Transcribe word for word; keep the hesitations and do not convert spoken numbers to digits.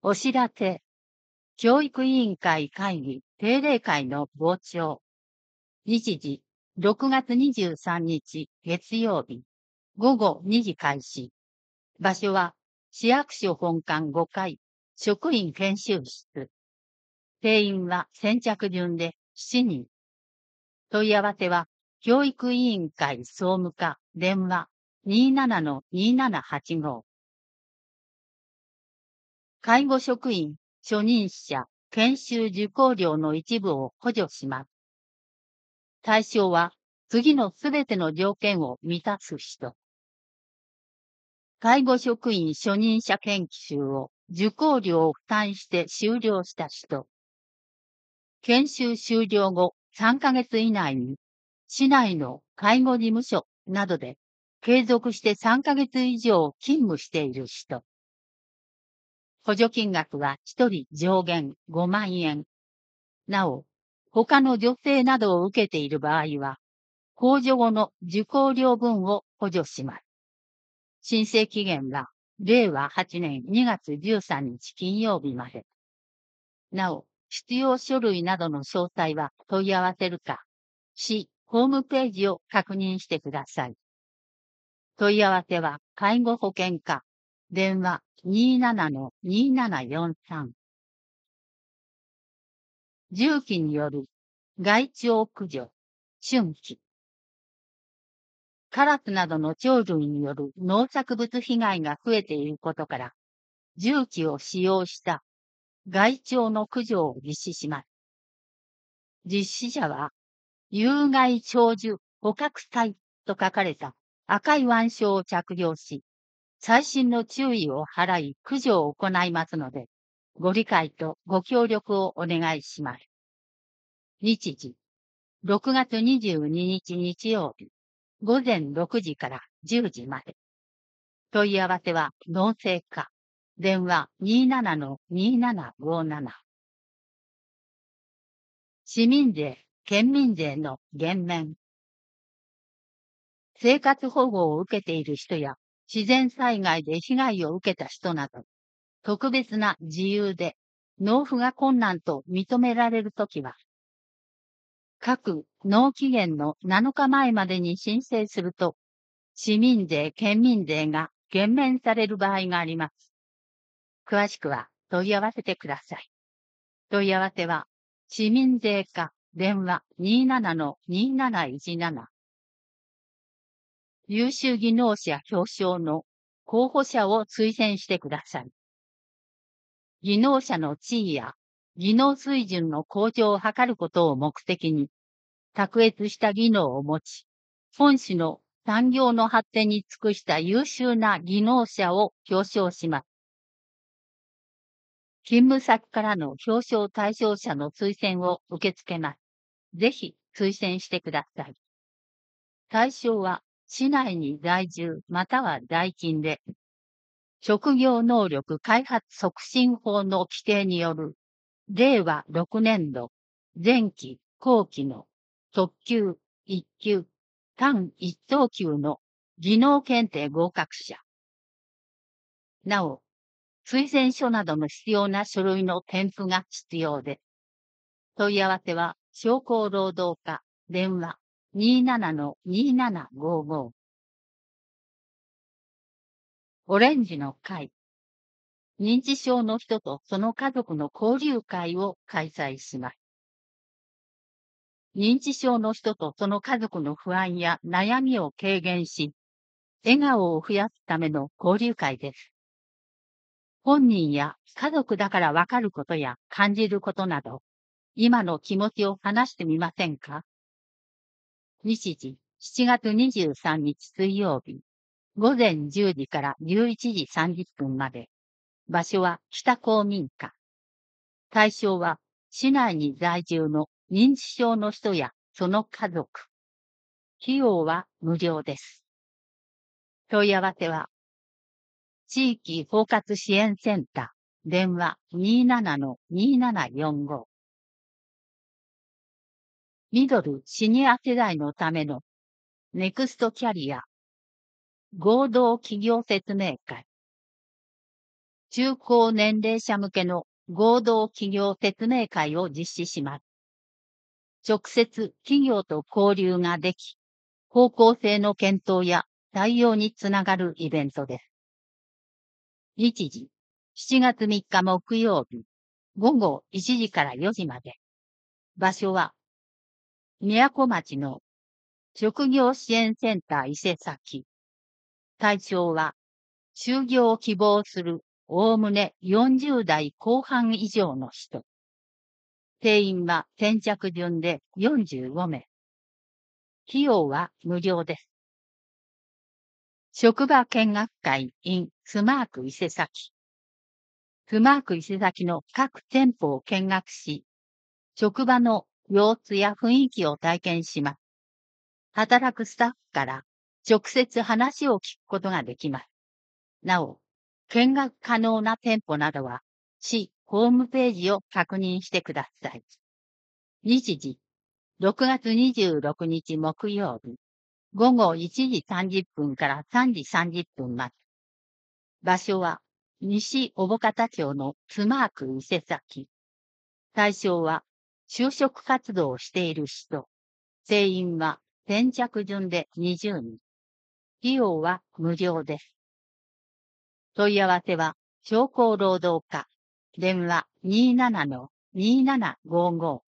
お知らせ。教育委員会会議定例会の傍聴。日時、ろくがつにじゅうさんにち月曜日、ごごにじ開始。場所は、市役所本館ごかい、職員研修室。定員は先着順でしちにん。問い合わせは、教育委員会総務課電話 にーななのにーななはちご。介護職員、初任者、研修受講料の一部を補助します。対象は、次のすべての条件を満たす人。介護職員初任者研修を受講料を負担して修了した人。研修終了後さんかげつ以内に、市内の介護事務所などで継続してさんかげつ以上勤務している人。補助金額はひとり上限ごまんえん。なお、他の助成などを受けている場合は、控除後の受講料分を補助します。申請期限は、れいわはちねんにがつじゅうさんにち金曜日まで。なお、必要書類などの詳細は問い合わせるか、市ホームページを確認してください。問い合わせは、介護保険課、電話 にーななのにーななよんさん。重機による害鳥駆除、春季。カラスなどの鳥類による農作物被害が増えていることから、重機を使用した害鳥の駆除を実施します。実施者は、有害鳥獣捕獲隊と書かれた赤い腕章を着用し、細心の注意を払い駆除を行いますので、ご理解とご協力をお願いします。日時、ろくがつにじゅうににち日曜日、ごぜんろくじからじゅうじまで。問い合わせは農政課、電話 にーななのにーななごなな。市民税、県民税の減免。生活保護を受けている人や、自然災害で被害を受けた人など、特別な事由で納付が困難と認められるときは、各納期限のなのかまえまでに申請すると、市民税、県民税が減免される場合があります。詳しくは問い合わせてください。問い合わせは、市民税課、電話 にーななのにーなないちなな。優秀技能者表彰の候補者を推薦してください。技能者の地位や技能水準の向上を図ることを目的に、卓越した技能を持ち、本市の産業の発展に尽くした優秀な技能者を表彰します。勤務先からの表彰対象者の推薦を受け付けます。ぜひ推薦してください。対象は市内に在住または在勤で、職業能力開発促進法の規定によるれいわろくねんど前期後期の特級、一級、単一等級の技能検定合格者。なお、推薦書などの必要な書類の添付が必要で、問い合わせは商工労働課電話 にーななのにーななごご。オレンジの会。認知症の人とその家族の交流会を開催します。認知症の人とその家族の不安や悩みを軽減し、笑顔を増やすための交流会です。本人や家族だからわかることや感じることなど、今の気持ちを話してみませんか？日時、しちがつにじゅうさんにち水曜日、ごぜんじゅうじからじゅういちじさんじゅっぷんまで。場所は北公民館。対象は市内に在住の認知症の人やその家族。費用は無料です。問い合わせは、地域包括支援センター、電話 にーななのにーななよんご。ミドルシニア世代のためのネクストキャリア合同企業説明会。 中高年齢者向けの合同企業説明会を実施します。直接企業と交流ができ、方向性の検討や対応につながるイベントです。日時、しちがつみっか木曜日、午後いちじからよじまで。場所は、宮古町の職業支援センター伊勢崎。対象は、就業を希望するおおむねよんじゅう代後半以上の人。定員は先着順でよんじゅうご名。費用は無料です。職場見学会 in スマーク伊勢崎。スマーク伊勢崎の各店舗を見学し、職場の様子や雰囲気を体験します。働くスタッフから直接話を聞くことができます。なお、見学可能な店舗などは、市ホームページを確認してください。日時、ろくがつにじゅうろくにち木曜日、午後いちじさんじゅっぷんからさんじさんじゅっぷんまで。場所は、西小保方町のスマーク伊勢崎。対象は、就職活動をしている人。定員は先着順でにじゅう名。費用は無料です。問い合わせは、商工労働課。電話にーななのにーななごーごー。